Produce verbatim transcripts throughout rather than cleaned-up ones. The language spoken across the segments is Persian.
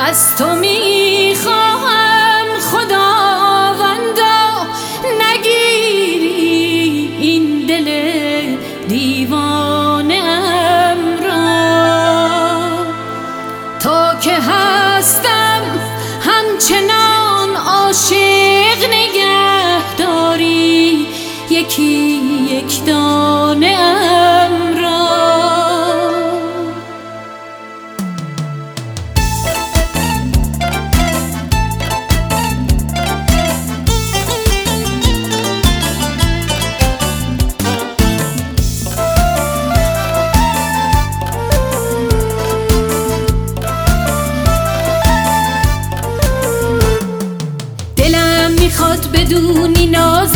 از تو میخواهم خداوندا نگیری این دل دیوانه ام را. تا که هستم همچنان عاشق نگه داری یکی یک دانه ام را. میخواد بدونی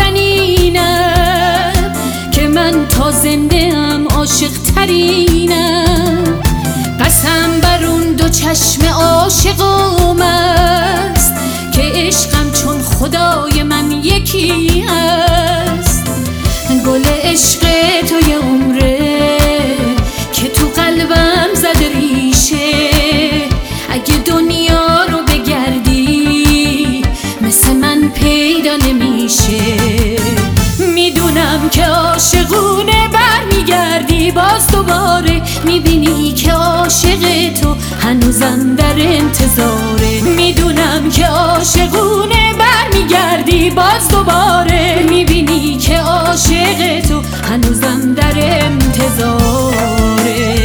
نازنینم که من تا زنده ام عاشق ترینم. قسم بر اون دو چشم عاشقم است که عشقم چون خدای من یکی است. گل عشق تو یه عمره که تو قلبم زده ریشه. اگه دنیا رو بگردی مثل من پیدا نمیشه. میدونم که عاشقونه برمیگردی باز دوباره. میبینی که عاشق تو هنوزم در انتظاره. میدونم که عاشقونه برمیگردی باز دوباره. میبینی که عاشق تو هنوزم در انتظاره.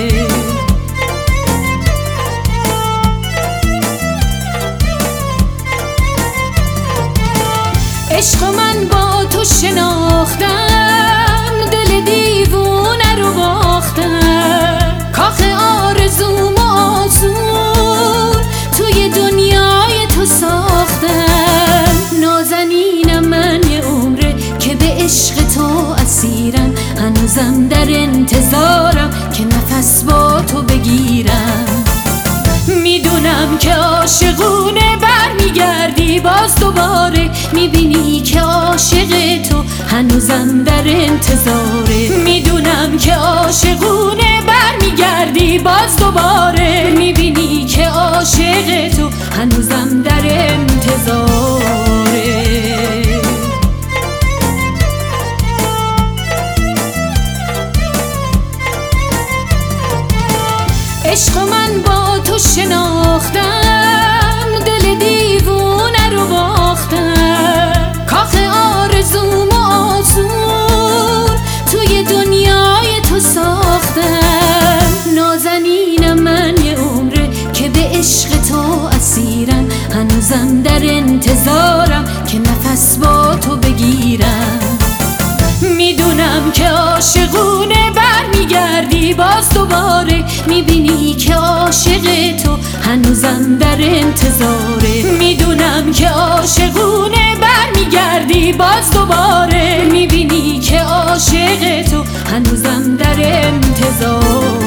عشق من با تو شناختم دل دیوونه رو باختم. کاخ آرزوم آسون توی دنیای تو ساختم. نازنینم من یه عمره که به عشق تو اسیرم. هنوزم در انتظارم که نفس با تو بگیرم. میدونم که عاشقونه برمیگردی باز دوباره. میبینی که عاشق تو هنوزم در انتظاره. میدونم که عاشقونه برمیگردی باز دوباره. میبینی که عاشق تو هنوزم در انتظاره. عشق من با تو شناختم دل دیوونه رو باختم. کاخ آرزوم آسون توی دنیای تو ساختم. نازنینم من یه عمره که به عشق تو اسیرم. هنوزم در انتظارم که نفس با تو بگیرم. میدونم که عاشقونه برمیگردی باز دوباره. میبینی که عاشق تو هنوزم در انتظاره. میدونم که عاشقونه برمیگردی باز دوباره. میبینی که عاشق تو هنوزم در انتظاره.